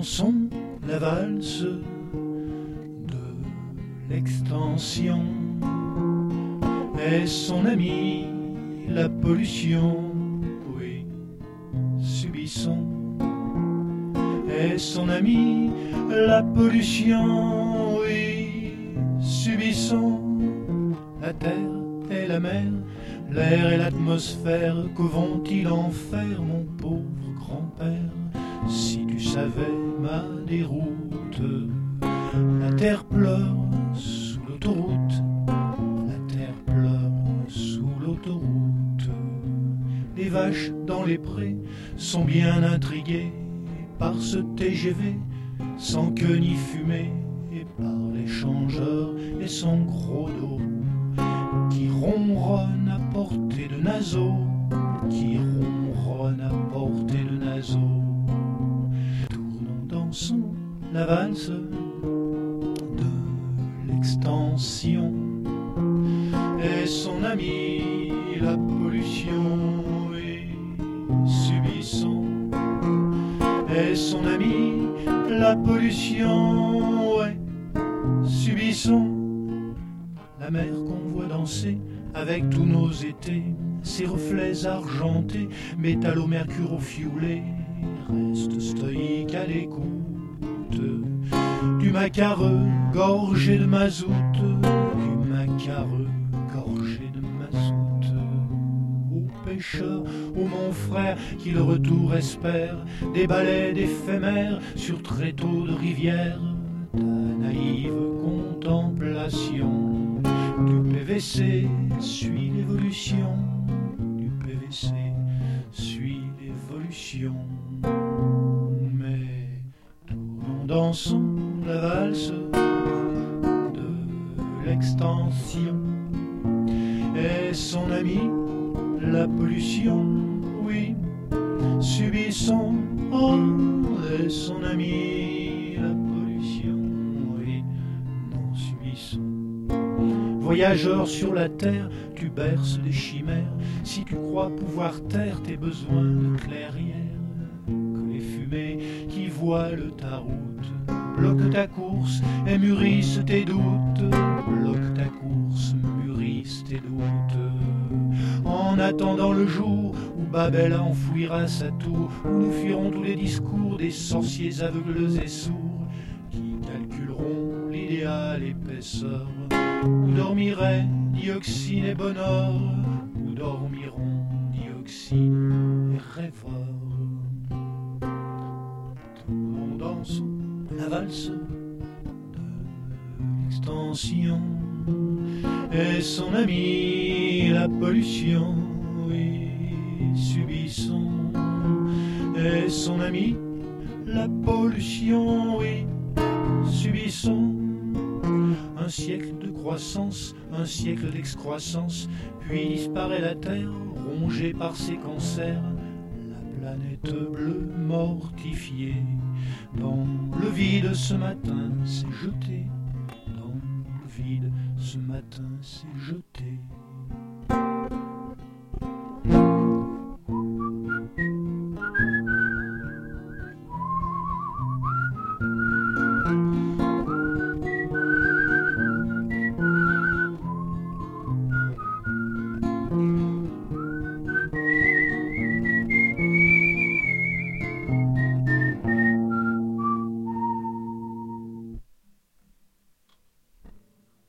dansons la valse de l'extension. Et son ami, la pollution, oui, subissons. Et son ami, la pollution, oui, subissons. La terre et la mer, l'air et l'atmosphère, que vont-ils en faire, mon pauvre grand-père? Si tu savais ma déroute, la terre pleure sous l'autoroute, la terre pleure sous l'autoroute. Les vaches dans les prés sont bien intriguées par ce TGV, sans queue ni fumée, et par l'échangeur et son gros dos, qui ronronne à portée de naseau, qui ronronne à portée de naseau. Tournons, dansons la valse de l'extension. Et son ami, la pollution, et subissons. Et son ami, la pollution, ouais, subissons. La mer qu'on voit danser avec tous nos étés, ses reflets argentés, métallo-mercure au fioulé, reste stoïque à l'écoute du macareux gorgé de mazout, du macareux gorgé de mazout. Ô pêcheur, ô mon frère, qui le retour espère, des balais d'éphémères sur tréteaux de rivière, ta naïve contemplation du PVC suit l'évolution, du PVC suit l'évolution. Mais tournons, dansons la valse de l'extension. Et son ami, la pollution, oui, subissons. Oh, et son ami, la pollution, oui, non, subissons. Voyageur sur la terre, tu berces des chimères, si tu crois pouvoir taire tes besoins de clairière, que les fumées qui voilent ta route bloquent ta course et mûrissent tes doutes, bloquent ta course, mûrissent tes doutes. En attendant le jour où Babel enfouira sa tour, où nous fuirons tous les discours des sorciers aveugles et sourds, qui calculeront l'idéal épaisseur, où dormiraient dioxine et bonheur, où dormiront dioxine et rêveur. Tournons, dansons la valse de l'extension. Et son ami, la pollution, oui, subissons. Et son ami, la pollution, oui, subissons. Un siècle de croissance, un siècle d'excroissance, puis disparaît la terre, rongée par ses cancers. La planète bleue mortifiée, dans le vide ce matin s'est jetée, dans le vide ce matin s'est jetée.